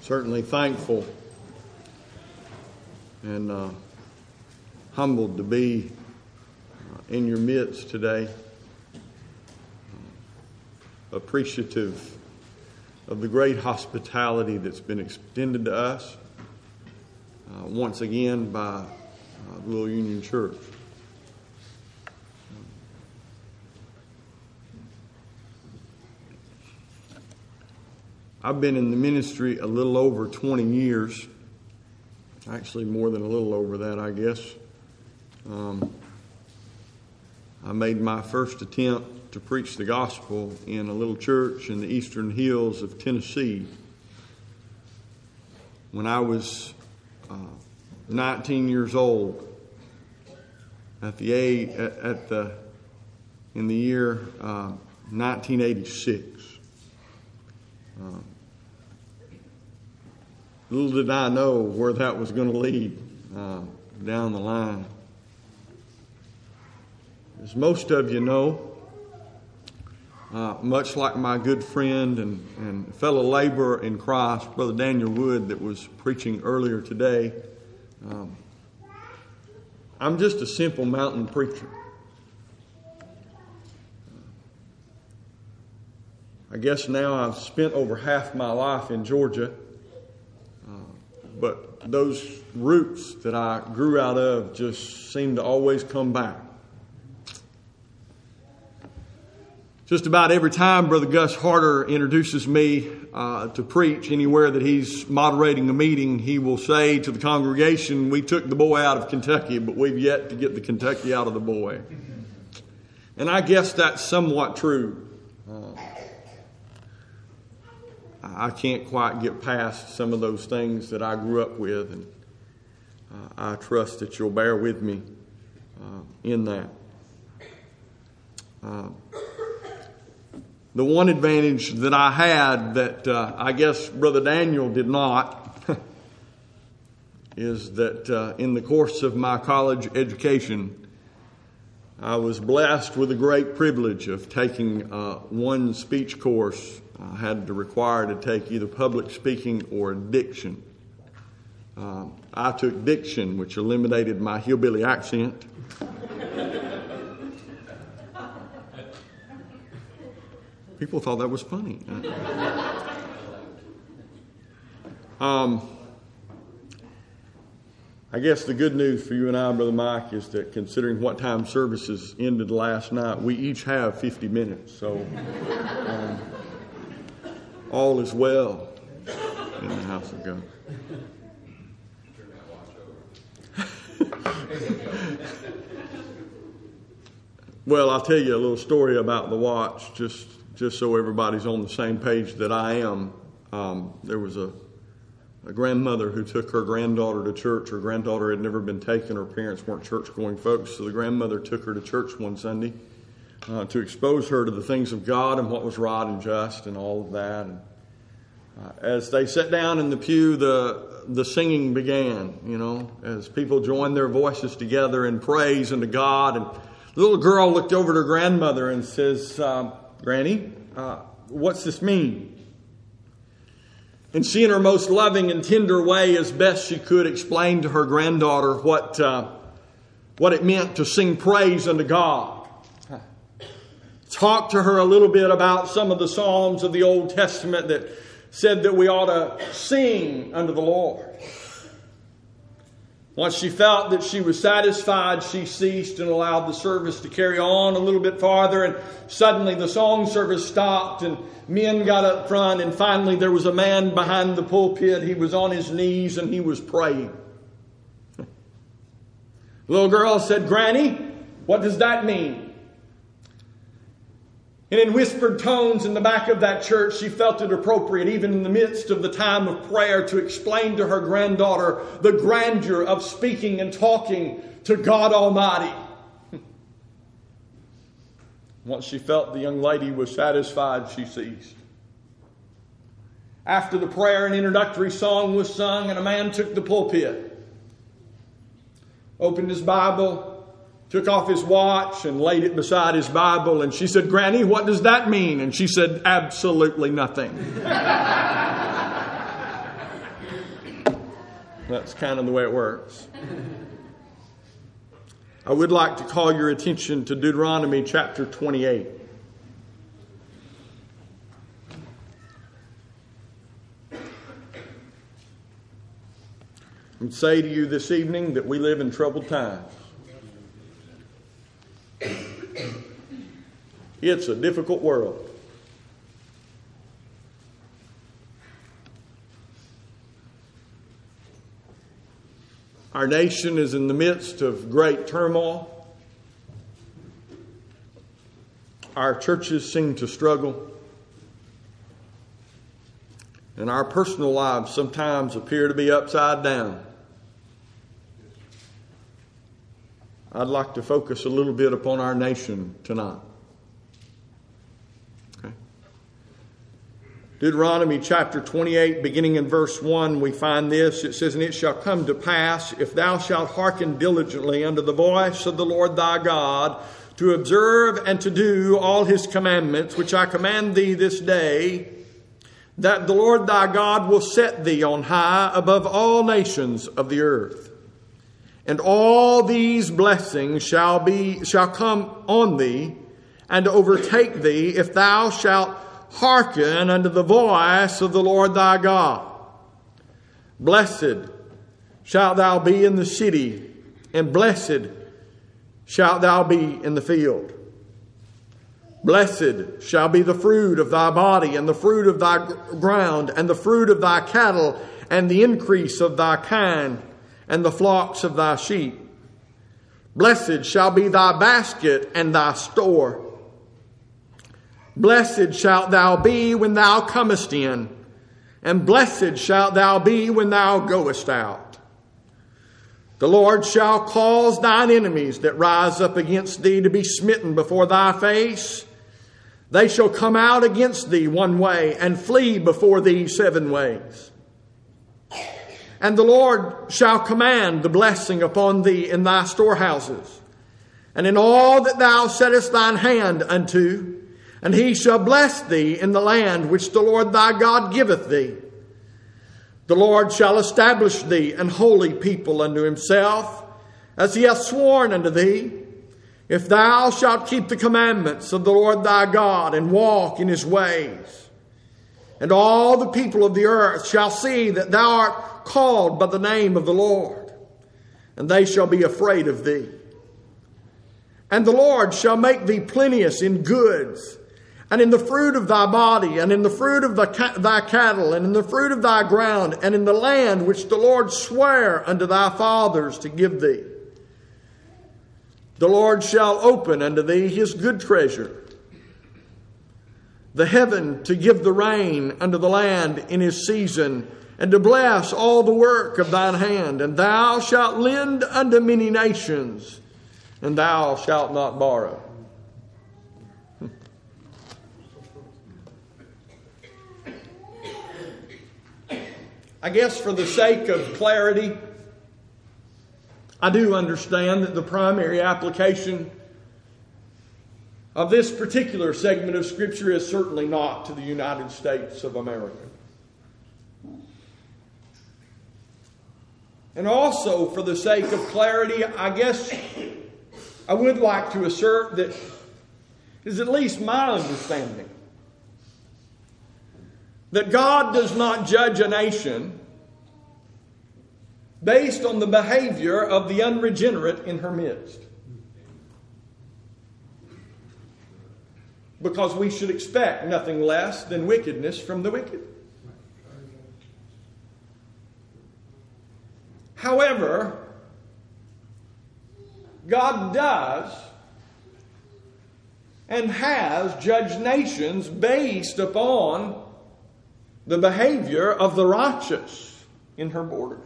certainly thankful and humbled to be in your midst today. Appreciative of the great hospitality that's been extended to us once again by Little Union Church. I've been in the ministry a little over 20 years. Actually, more than a little over that, I guess. I made my first attempt to preach the gospel in a little church in the eastern hills of Tennessee when I was 19 years old. In the year 1986. Little did I know where that was going to lead down the line. As most of you know, much like my good friend and fellow laborer in Christ, Brother Daniel Wood, that was preaching earlier today, I'm just a simple mountain preacher. I guess now I've spent over half my life in Georgia, but those roots that I grew out of just seem to always come back. Just about every time Brother Gus Harder introduces me to preach anywhere that he's moderating a meeting, he will say to the congregation, "We took the boy out of Kentucky, but we've yet to get the Kentucky out of the boy." And I guess that's somewhat true. I can't quite get past some of those things that I grew up with, and I trust that you'll bear with me in that. The one advantage that I had that I guess Brother Daniel did not is that in the course of my college education, I was blessed with the great privilege of taking one speech course. I had to require to take either public speaking or diction. I took diction, which eliminated my hillbilly accent. People thought that was funny. I guess the good news for you and I, Brother Mike, is that considering what time services ended last night, we each have 50 minutes. So all is well in the house of God. Well, I'll tell you a little story about the watch, just so everybody's on the same page that I am. There was a grandmother who took her granddaughter to church. Her granddaughter had never been taken. Her parents weren't church-going folks, so the grandmother took her to church one Sunday to expose her to the things of God and what was right and just and all of that. And as they sat down in the pew, the singing began, as people joined their voices together in praise unto God. And the little girl looked over to her grandmother and says, "Granny, what's this mean?" And she, in her most loving and tender way, as best she could, explained to her granddaughter what it meant to sing praise unto God. Talked to her a little bit about some of the Psalms of the Old Testament that said that we ought to sing unto the Lord. Once she felt that she was satisfied, she ceased and allowed the service to carry on a little bit farther. And suddenly the song service stopped and men got up front. And finally there was a man behind the pulpit. He was on his knees and he was praying. The little girl said, "Granny, what does that mean?" And in whispered tones in the back of that church, she felt it appropriate, even in the midst of the time of prayer, to explain to her granddaughter the grandeur of speaking and talking to God Almighty. Once she felt the young lady was satisfied, she ceased. After the prayer, an introductory song was sung, and a man took the pulpit, opened his Bible, took off his watch and laid it beside his Bible. And she said, "Granny, what does that mean?" And she said, "Absolutely nothing." That's kind of the way it works. I would like to call your attention to Deuteronomy chapter 28. And say to you this evening that we live in troubled times. It's a difficult world. Our nation is in the midst of great turmoil. Our churches seem to struggle. And our personal lives sometimes appear to be upside down. I'd like to focus a little bit upon our nation tonight. Okay. Deuteronomy chapter 28, beginning in verse 1, we find this. It says, "And it shall come to pass, if thou shalt hearken diligently unto the voice of the Lord thy God, to observe and to do all his commandments, which I command thee this day, that the Lord thy God will set thee on high above all nations of the earth. And all these blessings shall come on thee and overtake thee, if thou shalt hearken unto the voice of the Lord thy God. Blessed shalt thou be in the city, and blessed shalt thou be in the field. Blessed shall be the fruit of thy body, and the fruit of thy ground, and the fruit of thy cattle, and the increase of thy kine, and the flocks of thy sheep. Blessed shall be thy basket and thy store. Blessed shalt thou be when thou comest in, and blessed shalt thou be when thou goest out. The Lord shall cause thine enemies that rise up against thee to be smitten before thy face. They shall come out against thee one way, and flee before thee 7 ways. And the Lord shall command the blessing upon thee in thy storehouses, and in all that thou settest thine hand unto, and he shall bless thee in the land which the Lord thy God giveth thee. The Lord shall establish thee an holy people unto himself, as he hath sworn unto thee, if thou shalt keep the commandments of the Lord thy God, and walk in his ways. And all the people of the earth shall see that thou art called by the name of the Lord, and they shall be afraid of thee. And the Lord shall make thee plenteous in goods, and in the fruit of thy body, and in the fruit of thy cattle, and in the fruit of thy ground, and in the land which the Lord sware unto thy fathers to give thee. The Lord shall open unto thee his good treasure, the heaven to give the rain unto the land in his season, and to bless all the work of thine hand. And thou shalt lend unto many nations, and thou shalt not borrow." I guess for the sake of clarity, I do understand that the primary application of this particular segment of Scripture is certainly not to the United States of America. And also, for the sake of clarity, I guess I would like to assert that it is at least my understanding that God does not judge a nation based on the behavior of the unregenerate in her midst. Because we should expect nothing less than wickedness from the wicked. However, God does and has judged nations based upon the behavior of the righteous in her borders.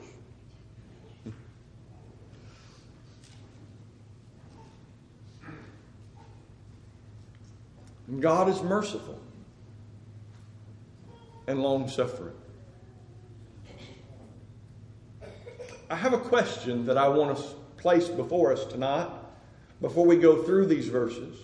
And God is merciful and long-suffering. I have a question that I want to place before us tonight, before we go through these verses.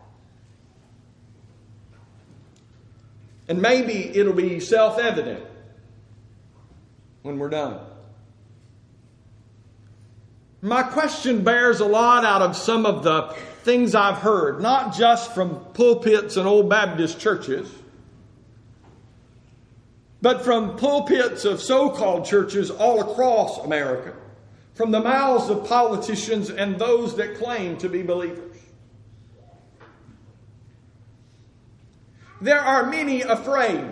And maybe it'll be self-evident when we're done. My question bears a lot out of some of the things I've heard, not just from pulpits and old Baptist churches, but from pulpits of so-called churches all across America, from the mouths of politicians and those that claim to be believers. There are many afraid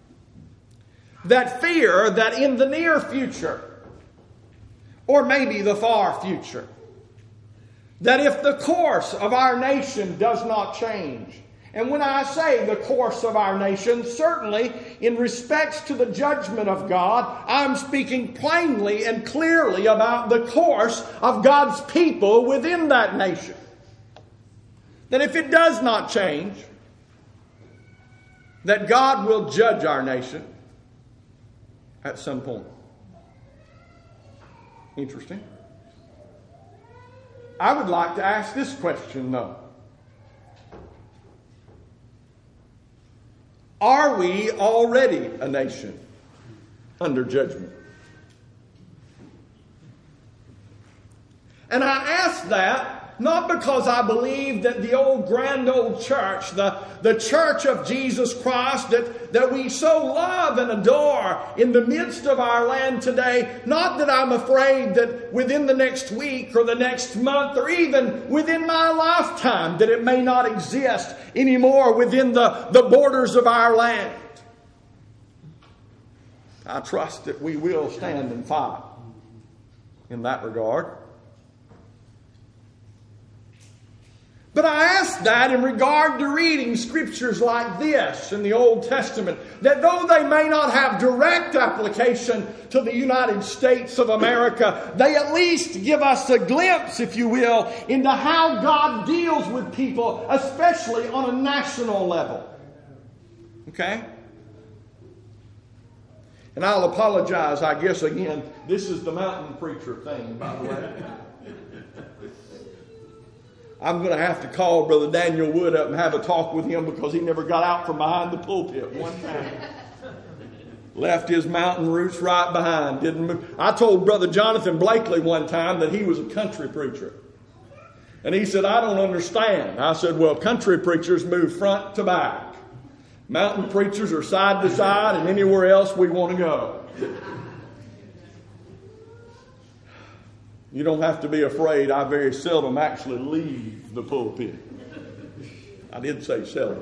that fear that in the near future, or maybe the far future, that if the course of our nation does not change, and when I say the course of our nation, certainly in respects to the judgment of God, I'm speaking plainly and clearly about the course of God's people within that nation. That if it does not change, that God will judge our nation at some point. Interesting. I would like to ask this question, though. Are we already a nation under judgment? And I ask that not because I believe that the grand old church, the church of Jesus Christ that we so love and adore in the midst of our land today, not that I'm afraid that within the next week or the next month or even within my lifetime that it may not exist anymore within the borders of our land. I trust that we will stand and fight in that regard. But I ask that in regard to reading scriptures like this in the Old Testament, that though they may not have direct application to the United States of America, they at least give us a glimpse, if you will, into how God deals with people, especially on a national level. Okay? And I'll apologize, I guess, again. This is the mountain preacher thing, by the way. I'm going to have to call Brother Daniel Wood up and have a talk with him because he never got out from behind the pulpit one time. Left his mountain roots right behind. Didn't move. I told Brother Jonathan Blakely one time that he was a country preacher. And he said, I don't understand. I said, well, country preachers move front to back. Mountain preachers are side to side and anywhere else we want to go. You don't have to be afraid. I very seldom actually leave the pulpit. I did say seldom.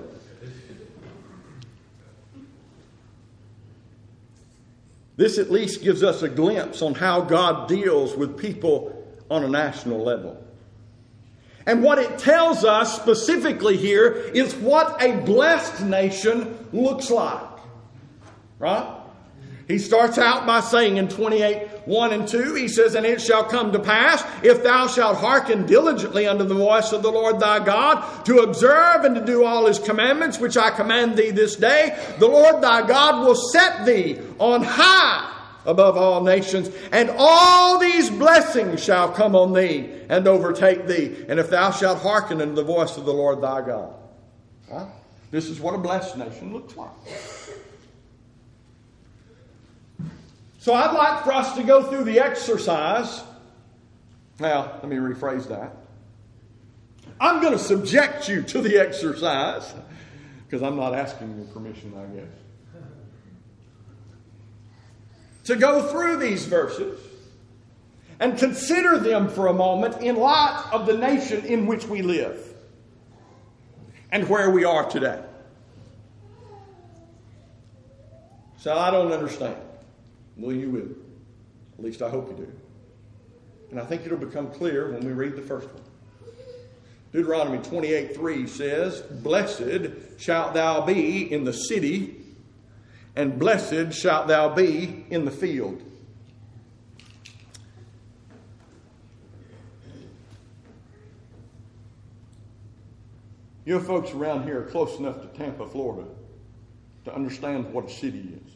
This at least gives us a glimpse on how God deals with people on a national level. And what it tells us specifically here is what a blessed nation looks like. Right? He starts out by saying in 28:1-2, he says, and it shall come to pass, if thou shalt hearken diligently unto the voice of the Lord thy God, to observe and to do all his commandments, which I command thee this day, the Lord thy God will set thee on high above all nations, and all these blessings shall come on thee and overtake thee, and if thou shalt hearken unto the voice of the Lord thy God. Right? This is what a blessed nation looks like. So I'd like for us to go through the exercise. Now, let me rephrase that. I'm going to subject you to the exercise because I'm not asking your permission, I guess. To go through these verses and consider them for a moment in light of the nation in which we live and where we are today. So I don't understand. Well, you will. At least I hope you do. And I think it'll become clear when we read the first one. Deuteronomy 28:3 says, blessed shalt thou be in the city, and blessed shalt thou be in the field. You folks around here are close enough to Tampa, Florida, to understand what a city is.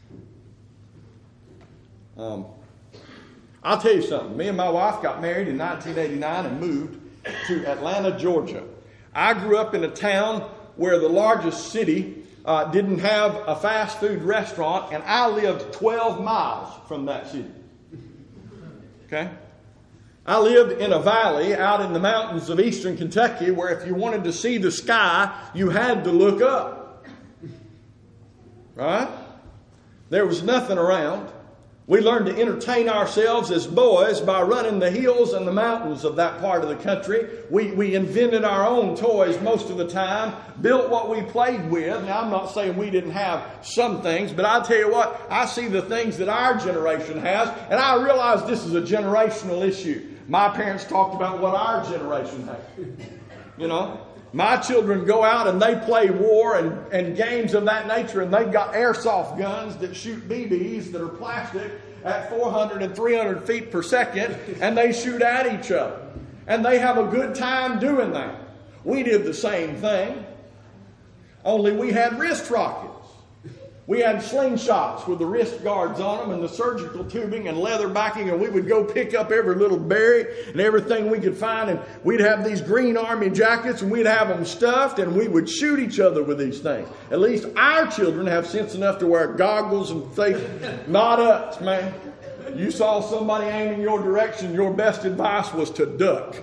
I'll tell you something. Me and my wife got married in 1989 and moved to Atlanta, Georgia. I grew up in a town where the largest city didn't have a fast food restaurant, and I lived 12 miles from that city. Okay? I lived in a valley out in the mountains of eastern Kentucky where if you wanted to see the sky, you had to look up. Right? There was nothing around. We learned to entertain ourselves as boys by running the hills and the mountains of that part of the country. We invented our own toys most of the time, built what we played with. Now, I'm not saying we didn't have some things, but I'll tell you what, I see the things that our generation has, and I realize this is a generational issue. My parents talked about what our generation had. You know? My children go out and they play war and games of that nature, and they've got airsoft guns that shoot BBs that are plastic at 400 and 300 feet per second, and they shoot at each other. And they have a good time doing that. We did the same thing, only we had wrist rockets. We had slingshots with the wrist guards on them and the surgical tubing and leather backing, and we would go pick up every little berry and everything we could find, and we'd have these green army jackets and we'd have them stuffed, and we would shoot each other with these things. At least our children have sense enough to wear goggles and face. Not us, man. You saw somebody aiming your direction, your best advice was to duck.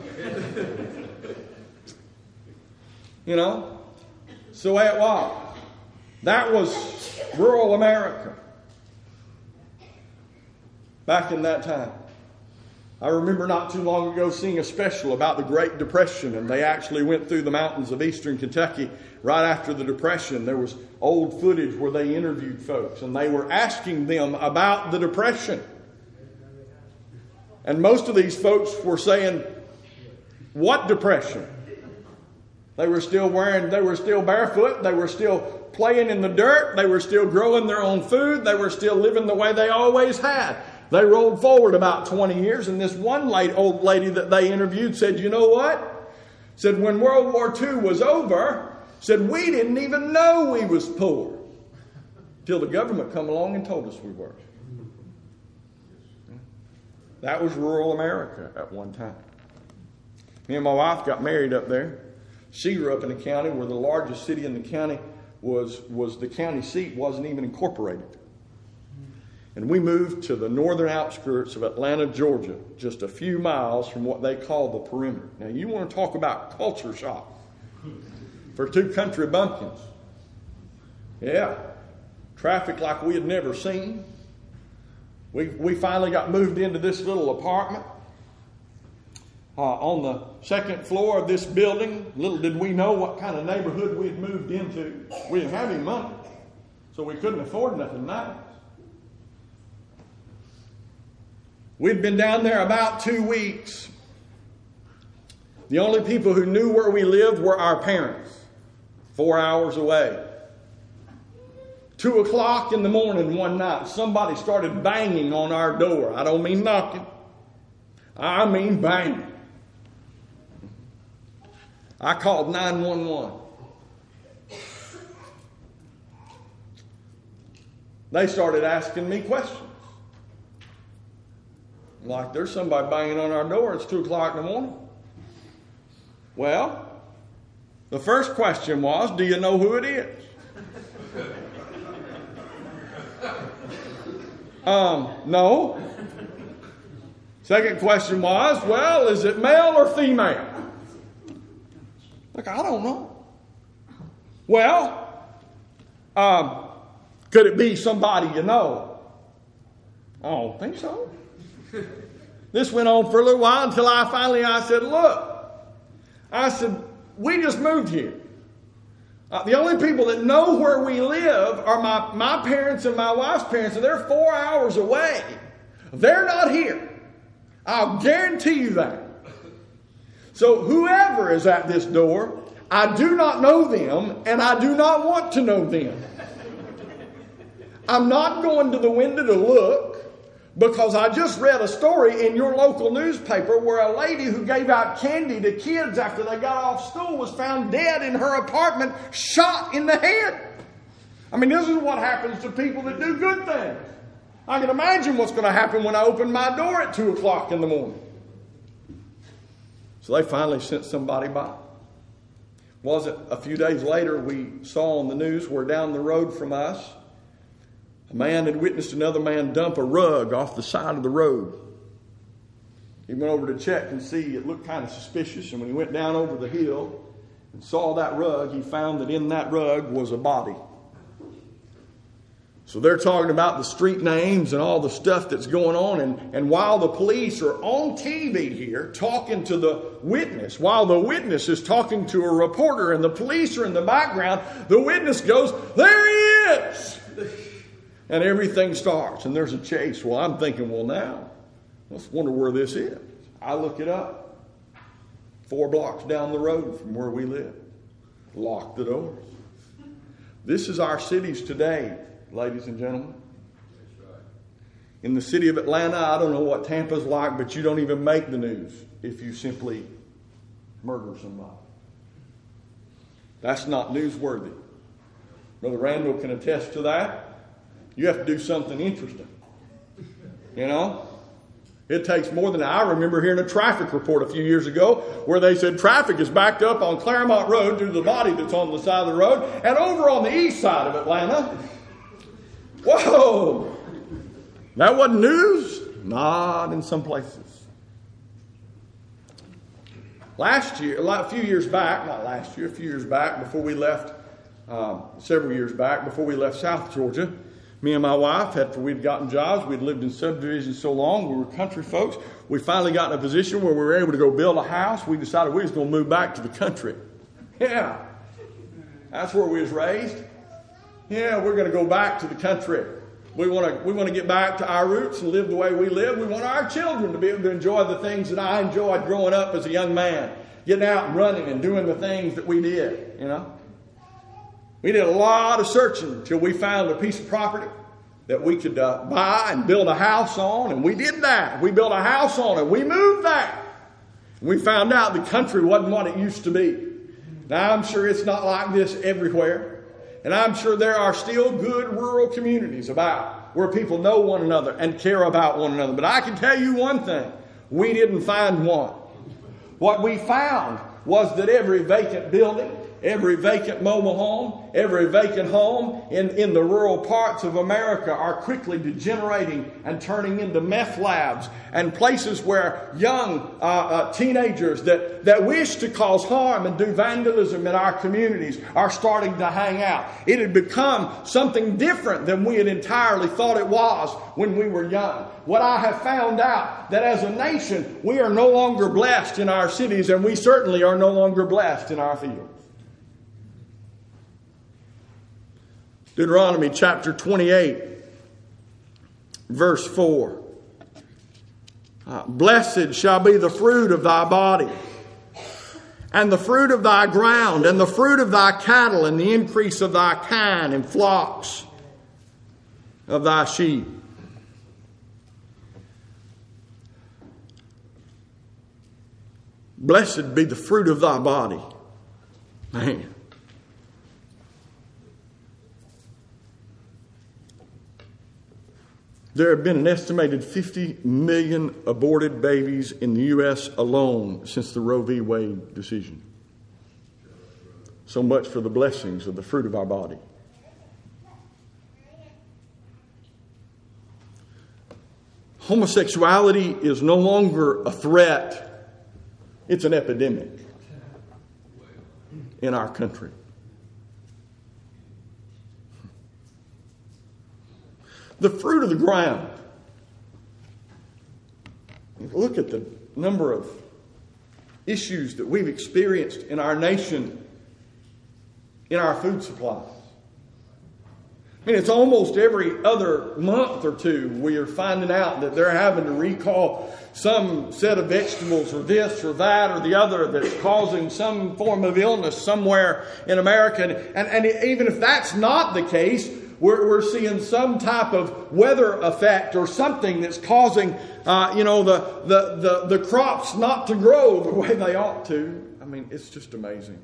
You know? It's the way it was. That was rural America back in that time. I remember not too long ago seeing a special about the Great Depression, and they actually went through the mountains of eastern Kentucky right after the Depression. There was old footage where they interviewed folks, and they were asking them about the Depression. And most of these folks were saying, "What depression?" They were still barefoot, they were still playing in the dirt, they were still growing their own food, they were still living the way they always had. They rolled forward about 20 years, and this one old lady that they interviewed said, "You know what?" Said, "When World War II was over," said, "we didn't even know we was poor till the government come along and told us we were." That was rural America at one time. Me and my wife got married up there. She grew up in a county where the largest city in the county was the county seat, wasn't even incorporated. And we moved to the northern outskirts of Atlanta, Georgia, just a few miles from what they call the perimeter. Now, you want to talk about culture shock for two country bumpkins. Yeah. Traffic like we had never seen. We finally got moved into this little apartment on the second floor of this building. Little did we know what kind of neighborhood we had moved into. We didn't have any money, so we couldn't afford nothing nice. We'd been down there about 2 weeks. The only people who knew where we lived were our parents, 4 hours away. 2 o'clock in the morning one night, somebody started banging on our door. I don't mean knocking. I mean banging. I called 911. They started asking me questions. Like, there's somebody banging on our door. It's 2 o'clock in the morning. Well, the first question was, do you know who it is? No. Second question was, well, is it male or female? Look, I don't know. Well, could it be somebody you know? I don't think so. This went on for a little while until I said, look, I said, we just moved here. The only people that know where we live are my parents and my wife's parents, and they're 4 hours away. They're not here. I'll guarantee you that. So whoever is at this door, I do not know them, and I do not want to know them. I'm not going to the window to look, because I just read a story in your local newspaper where a lady who gave out candy to kids after they got off school was found dead in her apartment, shot in the head. I mean, this is what happens to people that do good things. I can imagine what's going to happen when I open my door at 2 o'clock in the morning. So they finally sent somebody by. Wasn't a few days later, we saw on the news where down the road from us, a man had witnessed another man dump a rug off the side of the road. He went over to check and see. It looked kind of suspicious. And when he went down over the hill and saw that rug, he found that in that rug was a body. So they're talking about the street names and all the stuff that's going on. And while the police are on TV here talking to the witness, while the witness is talking to a reporter and the police are in the background, the witness goes, "There he is!" And everything starts. And there's a chase. Well, I'm thinking, well, now, let's wonder where this is. I look it up. 4 blocks down the road from where we live. Lock the doors. This is our cities today, ladies and gentlemen. In the city of Atlanta, I don't know what Tampa's like, but you don't even make the news if you simply murder somebody. That's not newsworthy. Brother Randall can attest to that. You have to do something interesting. You know? It takes more than I remember hearing a traffic report a few years ago where they said traffic is backed up on Claremont Road due to the body that's on the side of the road, and over on the east side of Atlanta. Whoa! That wasn't news? Not in some places. Last year, a few years back, before we left, several years back, before we left South Georgia, me and my wife, after we'd gotten jobs, we'd lived in subdivisions so long, we were country folks, we finally got in a position where we were able to go build a house. We decided we was going to move back to the country. Yeah, that's where we was raised. Yeah, we're going to go back to the country. We want to get back to our roots and live the way we live. We want our children to be able to enjoy the things that I enjoyed growing up as a young man. Getting out and running and doing the things that we did, you know. We did a lot of searching until we found a piece of property that we could buy and build a house on. And we did that. We built a house on it. We moved there. We found out the country wasn't what it used to be. Now, I'm sure it's not like this everywhere. And I'm sure there are still good rural communities about where people know one another and care about one another. But I can tell you one thing. We didn't find one. What we found was that every vacant building, every vacant mobile home, every vacant home in the rural parts of America are quickly degenerating and turning into meth labs and places where young teenagers that wish to cause harm and do vandalism in our communities are starting to hang out. It had become something different than we had entirely thought it was when we were young. What I have found out, that as a nation, we are no longer blessed in our cities, and we certainly are no longer blessed in our fields. Deuteronomy chapter 28, verse 4. Blessed shall be the fruit of thy body, and the fruit of thy ground, and the fruit of thy cattle, and the increase of thy kine, and flocks of thy sheep. Blessed be the fruit of thy body. Man. There have been an estimated 50 million aborted babies in the U.S. alone since the Roe v. Wade decision. So much for the blessings of the fruit of our body. Homosexuality is no longer a threat. It's an epidemic in our country. The fruit of the ground. Look at the number of issues that we've experienced in our nation in our food supplies. I mean, it's almost every other month or two we are finding out that they're having to recall some set of vegetables or this or that or the other that's causing some form of illness somewhere in America. And even if that's not the case, we're seeing some type of weather effect or something that's causing, the crops not to grow the way they ought to. I mean, it's just amazing.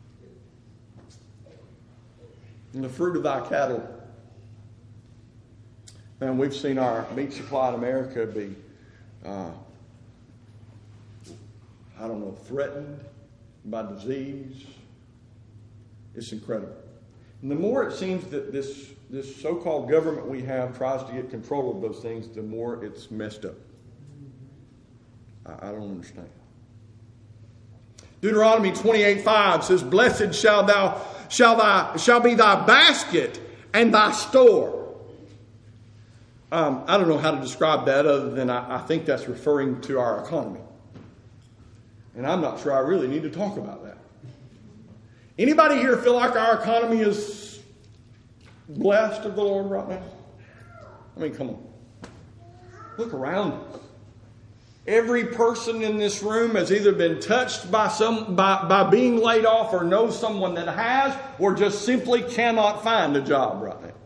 And the fruit of thy cattle. Man, we've seen our meat supply in America be, threatened by disease. It's incredible. And the more it seems that this so-called government we have tries to get control of those things, the more it's messed up. I don't understand. Deuteronomy 28:5 says, "Blessed shall be thy basket and thy store." I don't know how to describe that other than I think that's referring to our economy. And I'm not sure I really need to talk about that. Anybody here feel like our economy is blessed of the Lord right now? I mean, come on. Look around us. Every person in this room has either been touched by being laid off or knows someone that has, or just simply cannot find a job right now.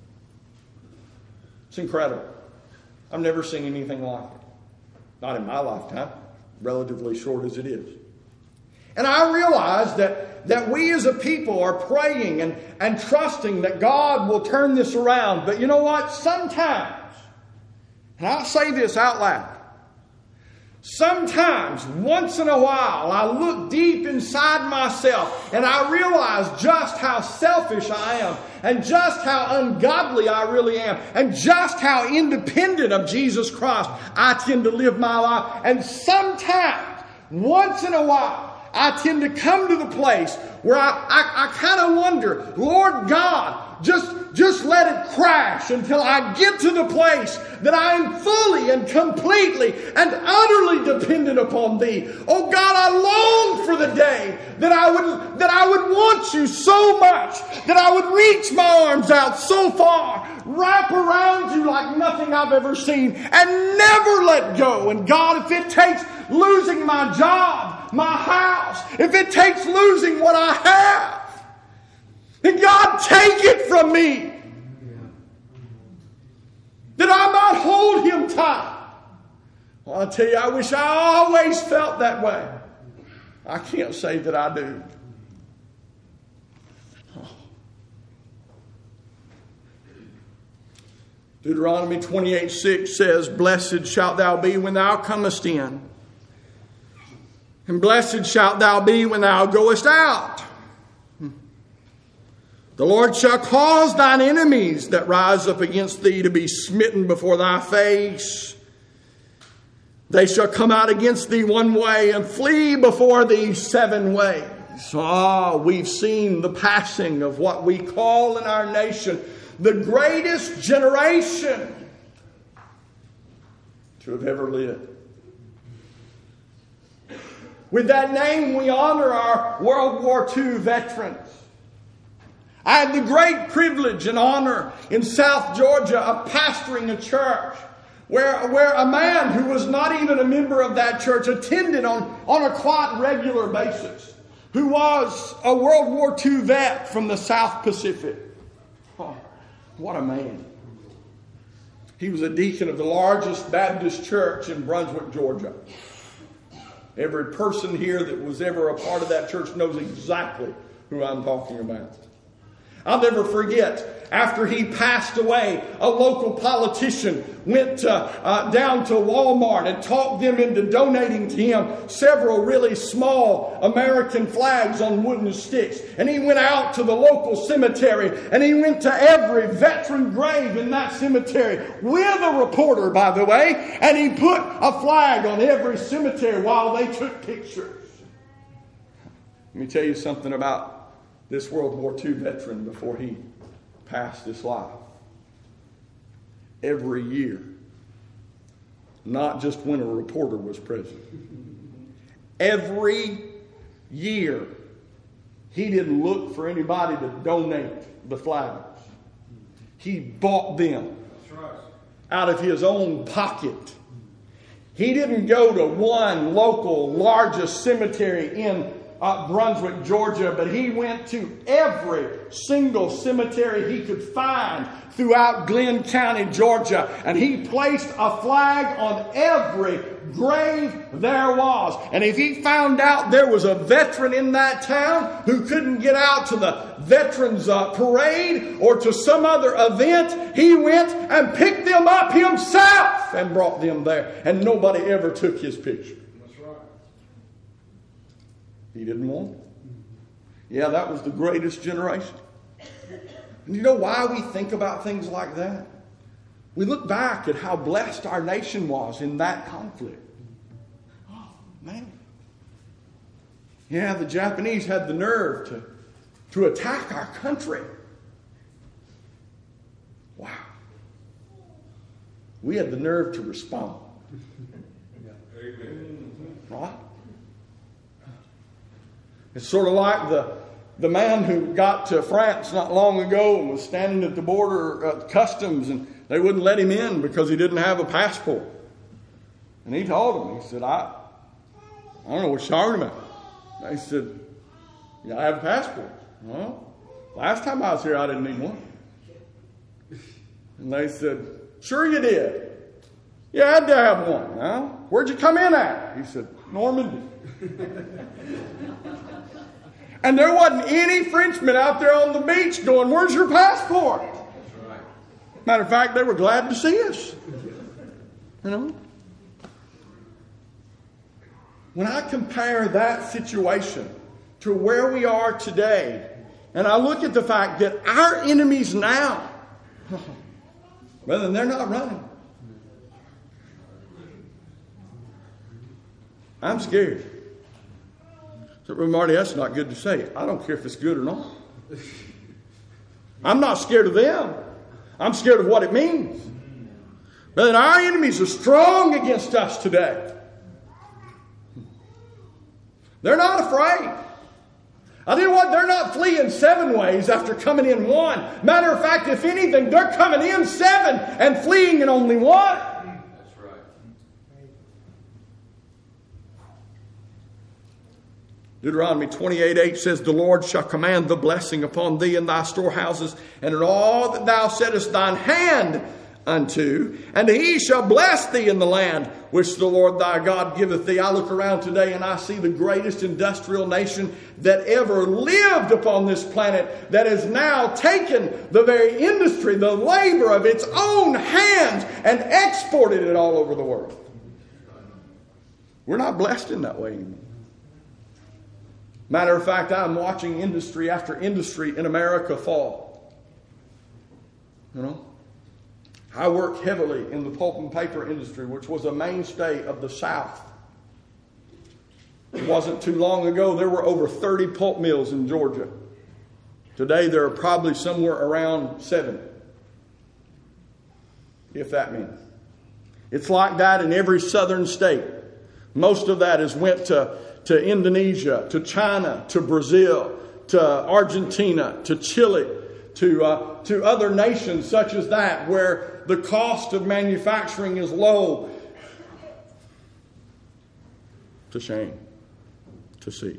It's incredible. I've never seen anything like it. Not in my lifetime, relatively short as it is. And I realize that we as a people are praying and trusting that God will turn this around. But you know what? Sometimes, and I'll say this out loud, sometimes, once in a while, I look deep inside myself and I realize just how selfish I am and just how ungodly I really am and just how independent of Jesus Christ I tend to live my life. And sometimes, once in a while, I tend to come to the place where I kind of wonder, Lord God, just let it crash until I get to the place that I am fully and completely and utterly dependent upon Thee. Oh God, I long for the day that I would want You so much that I would reach my arms out so far, wrap around You like nothing I've ever seen, and never let go. And God, if it takes losing my job, my house, if it takes losing what I have, then God, take it from me, that I might hold Him tight. Well, I'll tell you, I wish I always felt that way. I can't say that I do. Deuteronomy 28:6 says, "Blessed shalt thou be when thou comest in, and blessed shalt thou be when thou goest out. The Lord shall cause thine enemies that rise up against thee to be smitten before thy face. They shall come out against thee one way and flee before thee 7 ways." We've seen the passing of what we call in our nation the greatest generation to have ever lived. With that name, we honor our World War II veterans. I had the great privilege and honor in South Georgia of pastoring a church where a man who was not even a member of that church attended on a quite regular basis, who was a World War II vet from the South Pacific. Oh, what a man. He was a deacon of the largest Baptist church in Brunswick, Georgia. Every person here that was ever a part of that church knows exactly who I'm talking about. I'll never forget, after he passed away, a local politician went down to Walmart and talked them into donating to him several really small American flags on wooden sticks. And he went out to the local cemetery and he went to every veteran grave in that cemetery with a reporter, by the way, and he put a flag on every cemetery while they took pictures. Let me tell you something about this World War II veteran before he passed his life. Every year, not just when a reporter was present, every year, he didn't look for anybody to donate the flags. He bought them out of his own pocket. He didn't go to one local largest cemetery in Brunswick, Georgia, but he went to every single cemetery he could find throughout Glenn County, Georgia, and he placed a flag on every grave there was. And if he found out there was a veteran in that town who couldn't get out to the veterans parade or to some other event, he went and picked them up himself and brought them there, and nobody ever took his picture. He didn't want it. Yeah, that was the greatest generation. And you know why we think about things like that? We look back at how blessed our nation was in that conflict. Man. Yeah, the Japanese had the nerve to attack our country. Wow. We had the nerve to respond. Right? It's sort of like the man who got to France not long ago and was standing at the border customs, and they wouldn't let him in because he didn't have a passport. And he told them, he said, I don't know what you're talking about. They said, yeah, I have a passport. Well, last time I was here, I didn't need one. And they said, sure you did. Yeah, I had to have one. Huh? Where'd you come in at? He said, Normandy. And there wasn't any Frenchmen out there on the beach going, where's your passport? That's right. Matter of fact, they were glad to see us. You know? When I compare that situation to where we are today, and I look at the fact that our enemies now, well, they're not running. I'm scared. So, Marty, that's not good to say. I don't care if it's good or not. I'm not scared of them. I'm scared of what it means. But our enemies are strong against us today. They're not afraid. I tell you what, they're not fleeing 7 ways after coming in 1. Matter of fact, if anything, they're coming in 7 and fleeing in only 1. That's right. Deuteronomy 28:8 says, the Lord shall command the blessing upon thee in thy storehouses, and in all that thou settest thine hand unto, and he shall bless thee in the land which the Lord thy God giveth thee. I look around today and I see the greatest industrial nation that ever lived upon this planet that has now taken the very industry, the labor of its own hands, and exported it all over the world. We're not blessed in that way anymore. Matter of fact, I'm watching industry after industry in America fall. You know? I work heavily in the pulp and paper industry, which was a mainstay of the South. It wasn't too long ago, there were over 30 pulp mills in Georgia. Today, there are probably somewhere around 7, if that means. It's like that in every southern state. Most of that has went to Indonesia, to China, to Brazil, to Argentina, to Chile, to other nations such as that, where the cost of manufacturing is low. It's a shame to see.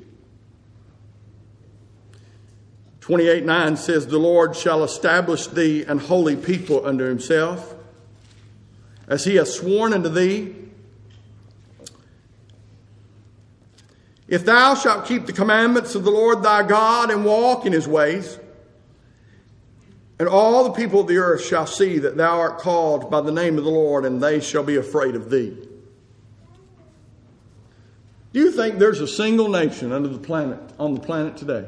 28:9 says, the Lord shall establish thee an holy people unto himself, as he hath sworn unto thee. If thou shalt keep the commandments of the Lord thy God and walk in his ways, and all the people of the earth shall see that thou art called by the name of the Lord, and they shall be afraid of thee. Do you think there's a single nation on the planet today?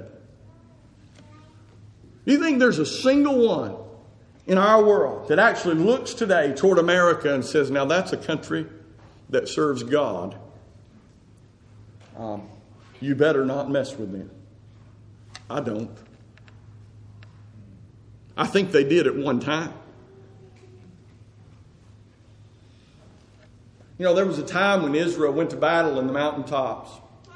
Do you think there's a single one in our world that actually looks today toward America and says, now that's a country that serves God? You better not mess with them. I don't. I think they did at one time. You know, there was a time when Israel went to battle in the mountaintops.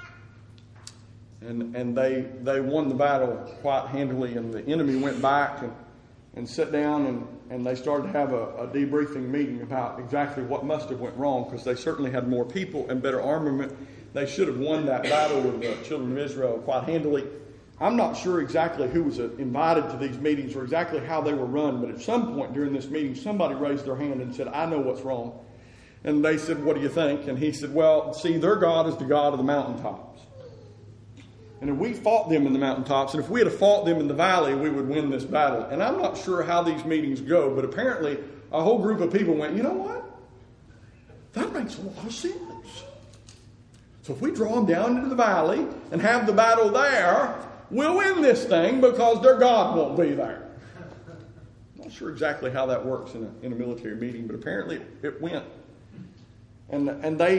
And they won the battle quite handily. And the enemy went back and sat down and they started to have a debriefing meeting about exactly what must have went wrong, because they certainly had more people and better armament. They should have won that battle with the children of Israel quite handily. I'm not sure exactly who was invited to these meetings or exactly how they were run, but at some point during this meeting, somebody raised their hand and said, I know what's wrong. And they said, what do you think? And he said, well, see, their God is the God of the mountaintops. And if we fought them in the mountaintops, and if we had fought them in the valley, we would win this battle. And I'm not sure how these meetings go, but apparently a whole group of people went, you know what? That makes a lot of sense. So if we draw them down into the valley and have the battle there, we'll win this thing because their God won't be there. I'm not sure exactly how that works in a military meeting, but apparently it went. And they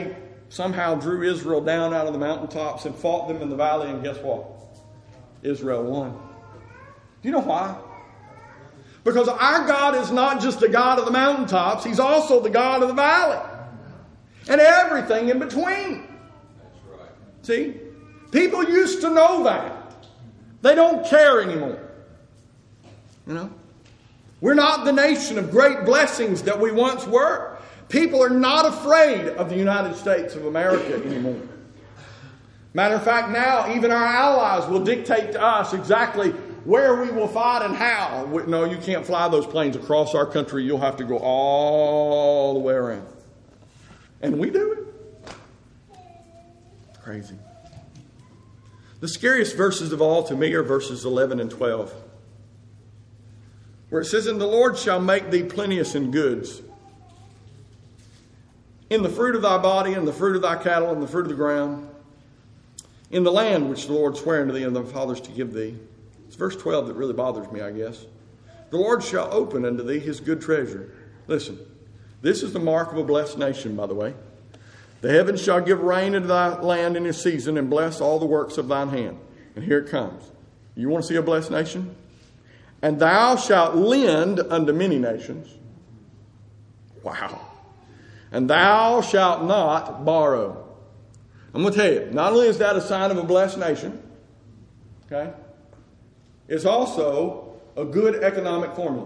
somehow drew Israel down out of the mountaintops and fought them in the valley, and guess what? Israel won. Do you know why? Because our God is not just the God of the mountaintops, He's also the God of the valley. And everything in between. That's right. See? People used to know that. They don't care anymore. You know? We're not the nation of great blessings that we once were. People are not afraid of the United States of America anymore. Matter of fact, now even our allies will dictate to us exactly where we will fight and how. No, you can't fly those planes across our country. You'll have to go all the way around. And we do it. Crazy. The scariest verses of all to me are verses 11 and 12. Where it says, "And the Lord shall make thee plenteous in goods, in the fruit of thy body, and the fruit of thy cattle, and the fruit of the ground, in the land which the Lord sware unto thee and thy fathers to give thee." It's verse 12 that really bothers me, I guess. "The Lord shall open unto thee his good treasure." Listen, this is the mark of a blessed nation, by the way. "The heavens shall give rain into thy land in his season, and bless all the works of thine hand." And here it comes. You want to see a blessed nation? "And thou shalt lend unto many nations." Wow. "And thou shalt not borrow." I'm going to tell you, not only is that a sign of a blessed nation, okay, it's also a good economic formula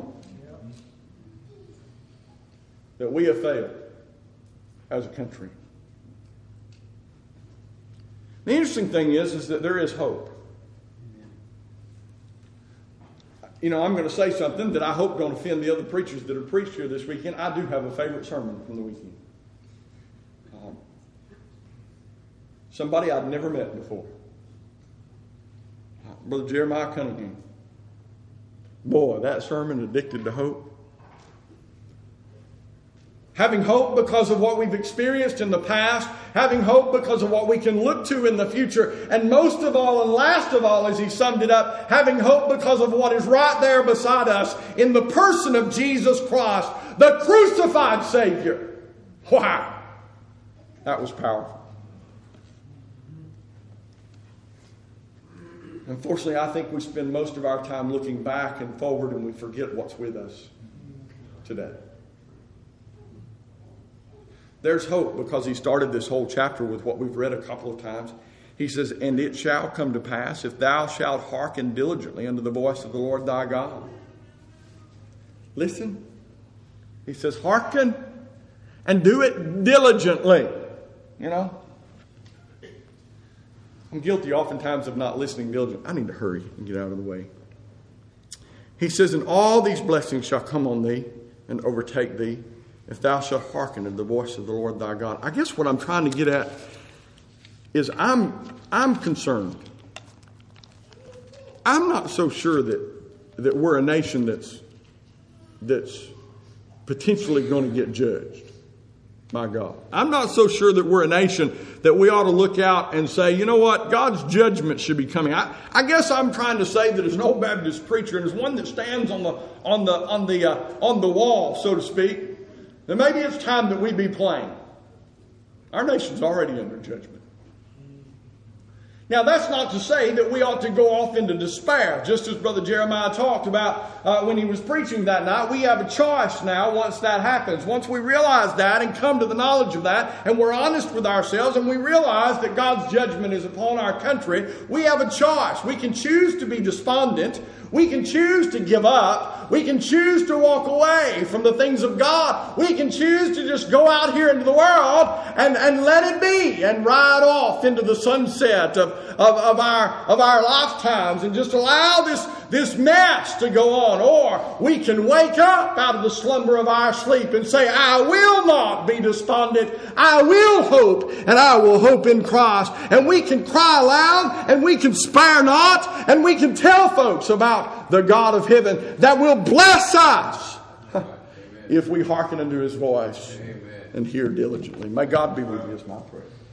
that we have failed as a country. The interesting thing is that there is hope. You know, I'm going to say something that I hope don't offend the other preachers that have preached here this weekend. I do have a favorite sermon from the weekend. Somebody I'd never met before. Brother Jeremiah Cunningham. Boy, that sermon, Addicted to Hope. Having hope because of what we've experienced in the past. Having hope because of what we can look to in the future. And most of all and last of all, as he summed it up, having hope because of what is right there beside us in the person of Jesus Christ, the crucified Savior. Wow. That was powerful. Unfortunately, I think we spend most of our time looking back and forward, and we forget what's with us today. There's hope because he started this whole chapter with what we've read a couple of times. He says, "And it shall come to pass, if thou shalt hearken diligently unto the voice of the Lord thy God." Listen. He says, hearken and do it diligently. You know? I'm guilty oftentimes of not listening diligently. I need to hurry and get out of the way. He says, "And all these blessings shall come on thee and overtake thee, if thou shalt hearken unto the voice of the Lord thy God." I guess what I'm trying to get at is I'm concerned. I'm not so sure that we're a nation that's potentially going to get judged by God. I'm not so sure that we're a nation that we ought to look out and say, you know what, God's judgment should be coming. I guess I'm trying to say that as an old Baptist preacher and as one that stands on the wall, so to speak, then maybe it's time that we be plain. Our nation's already under judgment. Now, that's not to say that we ought to go off into despair, just as Brother Jeremiah talked about when he was preaching that night. We have a choice now once that happens. Once we realize that and come to the knowledge of that, and we're honest with ourselves, and we realize that God's judgment is upon our country, we have a choice. We can choose to be despondent. We can choose to give up. We can choose to walk away from the things of God. We can choose to just go out here into the world and let it be and ride off into the sunset of our lifetimes and just allow this mess to go on. Or we can wake up out of the slumber of our sleep and say, I will not be despondent. I will hope, and I will hope in Christ. And we can cry aloud, and we can spare not, and we can tell folks about the God of heaven that will bless us if we hearken unto His voice and hear diligently. May God be with you, is my prayer.